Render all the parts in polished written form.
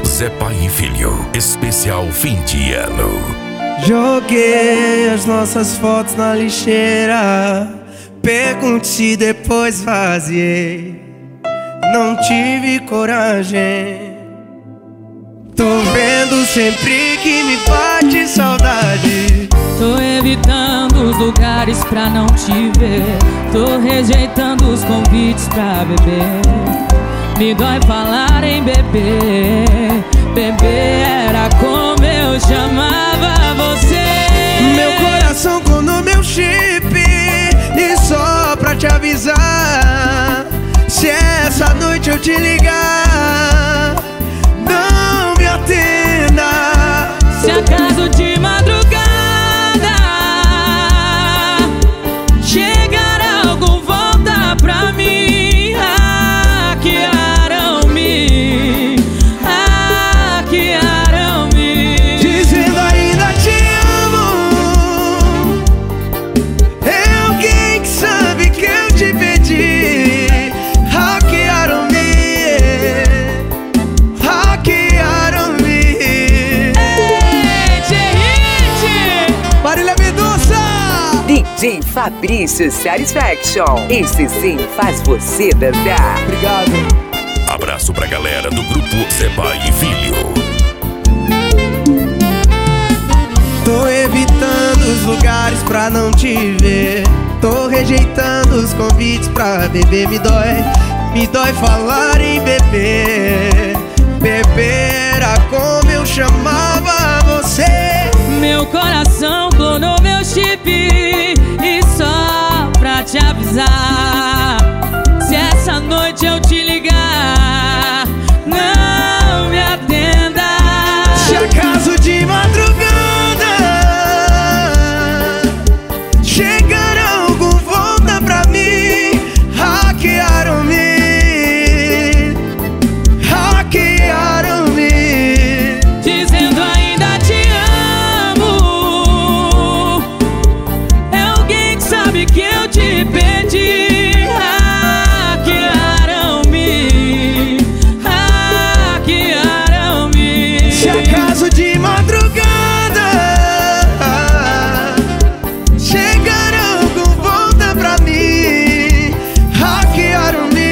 Zé Pai e Filho, especial fim de ano. Joguei as nossas fotos na lixeira, pergunte depois vaziei. Não tive coragem. Tô vendo sempre que me bate saudade. Tô evitando os lugares pra não te ver. Tô rejeitando os convites pra beber. Me dói falar em beber. Beber era como eu chamava você. Meu coração no meu chip. E só pra te avisar, se essa noite eu te ligar, não me atenda. Se acaso de madrugada chegar algo, volta pra mim. Hackearam-me, hackearam-me, dizendo ainda te amo. É alguém que sabe que eu te pedi. Hackearam-me, hackearam-me. Marília Mendonça! DJ Fabrício Satisfaction. Esse sim faz você dançar. Obrigado. Abraço pra galera do grupo Zé Pai e Filho. Tô evitando os lugares pra não te ver. Tô rejeitando os convites pra beber. Me dói falar em beber. Beber era como eu chamava você. meu coração clonou meu chip. E só pra te avisar, se essa noite eu te ligar, não me atenda. Se acaso de madrugada chegar algo, volta pra mim. Hackearam-me, hackearam-me, dizendo ainda te amo. É alguém que sabe que eu te pedi. Hackearam-me, hackearam-me. se acaso de madrugada chegar algo, volta pra mim. Hackearam-me,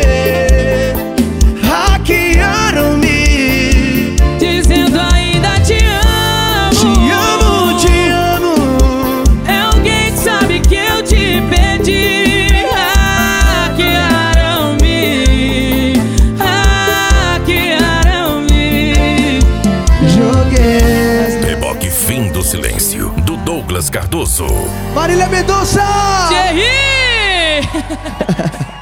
hackearam-me, Dizendo ainda te amo. te amo, te amo. É alguém que sabe que eu te pedi. Hackearam-me, hackearam-me. Joguei. Reboque Fim do Silêncio, do Douglas Cardoso. Marília Mendonça! Thierry!